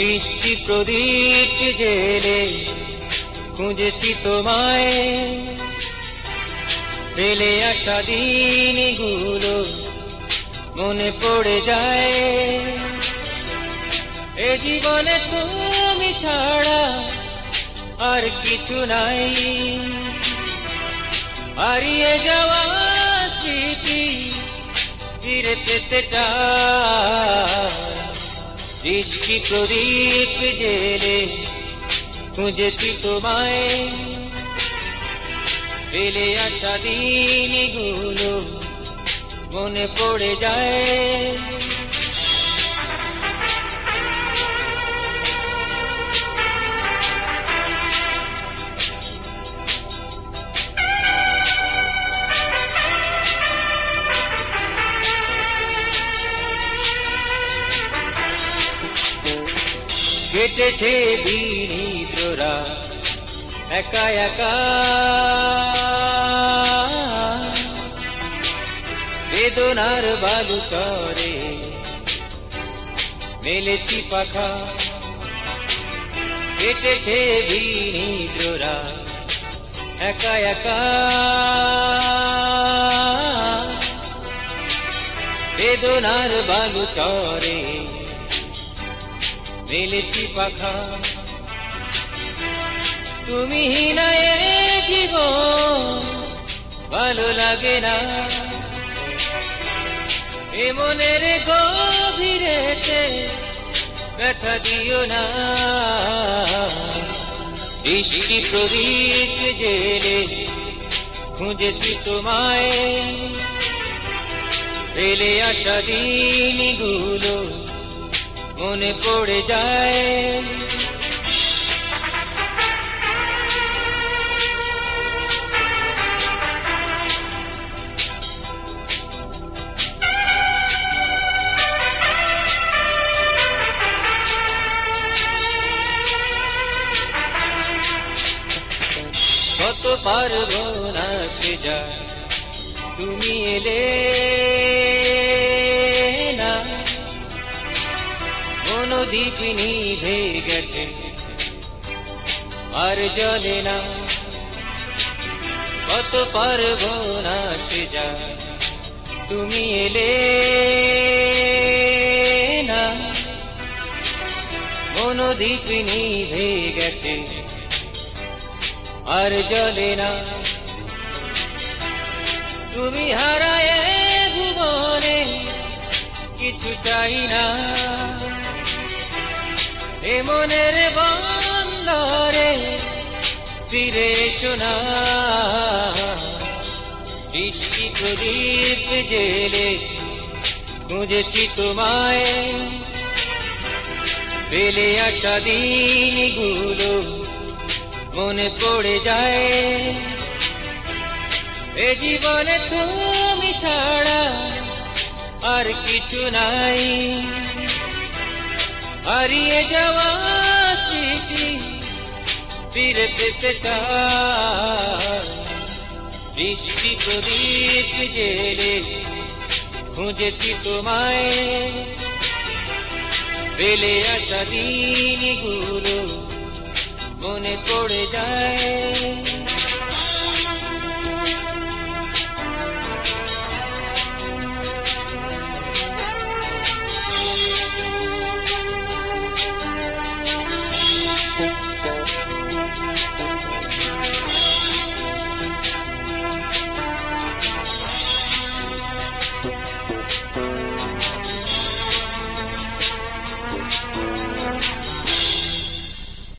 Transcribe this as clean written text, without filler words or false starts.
বৃষ্টি প্রদীপ জেলে খুঁজেছি তোমায়, ফেলে আসা দিনগুলো মনে পড়ে যায়। এ জীবনে তুমি ছাড়া আর কিছু নাই, হারিয়ে যাওয়া স্মৃতি ফিরে পেতে চাই। বৃষ্টি প্রদীপ জেলে খুঁজেছি তোমায়, ফেলে আসা দিনগুলো মনে পড়ে যায়। কেটেছে বিনিদ্ররা একা একা, বেদনার বালুচরে মেলেছি পাখা। কেটেছে বিনিদ্ররা একা একা, বেদনার বালুচরে মেলেছি পাখা। তুমি না এ জীবন ভালো লাগে না, এ মনের গভীরেতে ব্যথা দিও না। বৃষ্টি প্রদীপ জেলে খুঁজেছি তোমায়, ফেলে আসা দিনগুলো মনে পড়ে যায়। কত পারবো না সে যায়, তুমি এলে না। নদীপ নিভে গেছে আর জলে না, কত পারবো না সে যায়, তুমি এলে না। নদীপ নিভে গেছে আর জলে না। তুমি হারায় ভুবনে কিছু চাই না, এ মনের বন্দরে ফিরে এসো না। বৃষ্টি প্রদীপ জেলে খুঁজেছি তোমায়, ফেলে আসা দিনগুলো মনে পড়ে যায়। এ জীবনে তুমি ছাড়া আর কিছু নাই, হারিয়ে যাওয়া স্মৃতি ফিরে পেতে চাই। বৃষ্টি প্রদীপ জেলে খুঁজেছি তোমায়, ফেলে আসা দিনগুলো মনে পড়ে যায়।